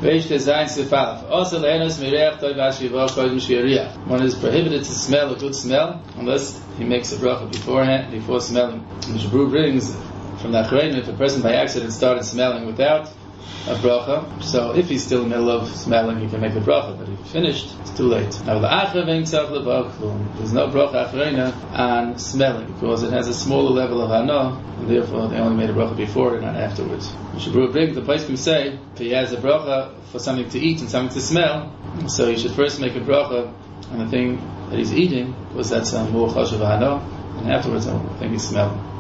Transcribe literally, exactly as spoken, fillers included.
One is prohibited to smell a good smell unless he makes a bracha beforehand, before smelling. And the Shabru brings from the Achrayim, if a person by accident started smelling without a bracha, so if he's still in the middle of smelling, he can make a bracha, but if he finished, it's too late. Now, there's no bracha achrayna on smelling, because it has a smaller level of hana, and therefore they only made a bracha before and not afterwards. The Shabru brings, the place can say, if he has a bracha for something to eat and something to smell, so he should first make a bracha on the thing that he's eating, because that's a more chashuv hana, and afterwards on the thing he's smelling.